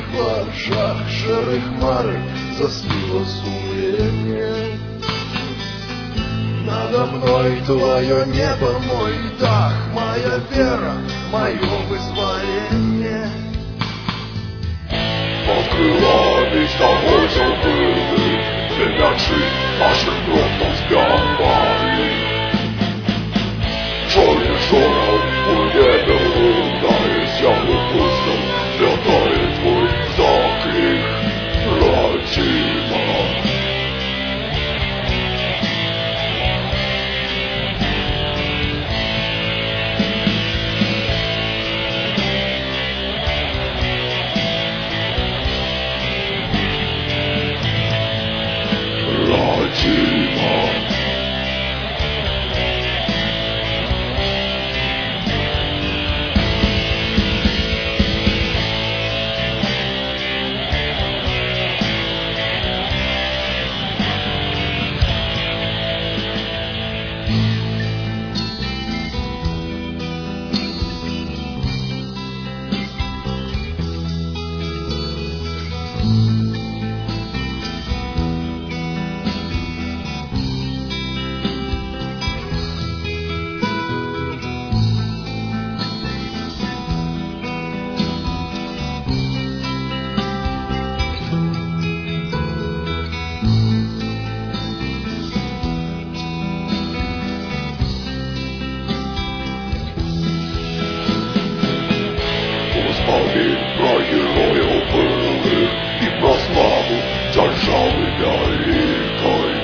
plażach szarych chmary zastыло сумление. Надо мной твое небо, мой дах, моя вера, мое вызволение. Под крылами с тобой забыли, где мячи наших грохов сбивали. Черный шорох в небе лунаясь, я выпустил, летает твой заклик, родина. Про героев былых и про славу державы великой.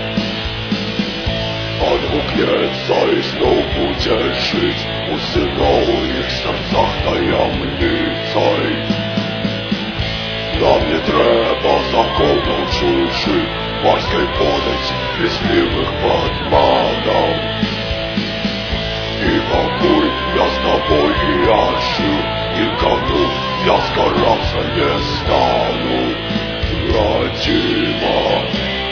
От рук и снов утешить у сынов их серцах таємницей. Нам не треба закону чужих, морської подать лісливих подманов. И покой я с тобой и ожил, и кому я сгораться не стану, родима.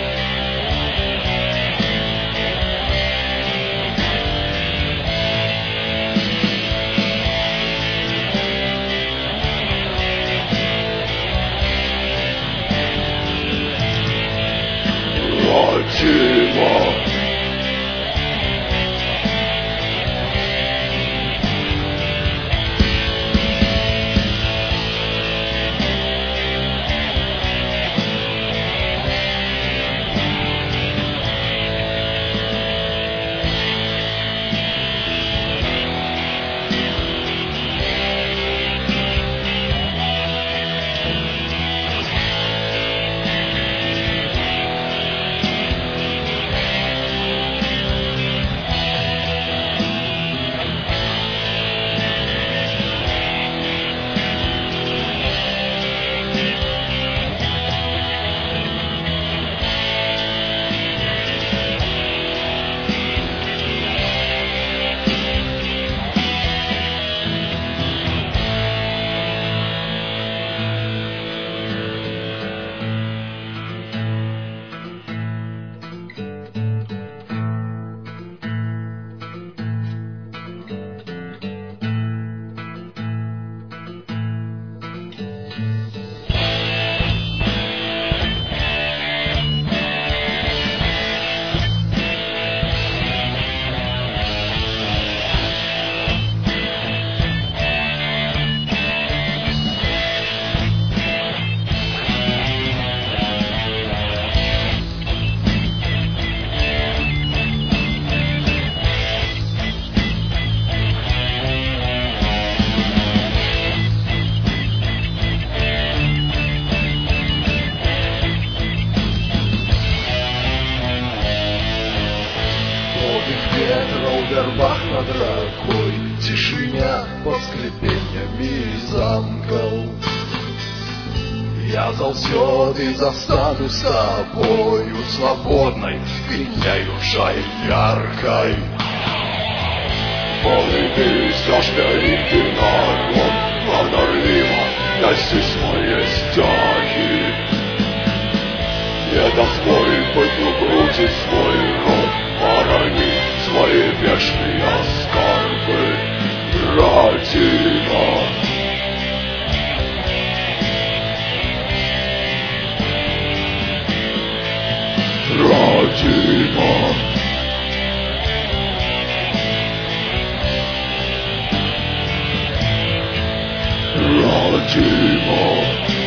Родима. В вербах над рекой, тишиня под скрипениями замков. Я залзет и застану с тобою свободной, пеняющей яркой. Молитесь, аж великий народ, благодаримо неси свои стяги. Не дозволь быть угрузить свой род, порони свои вечные скорбы, родина. родина.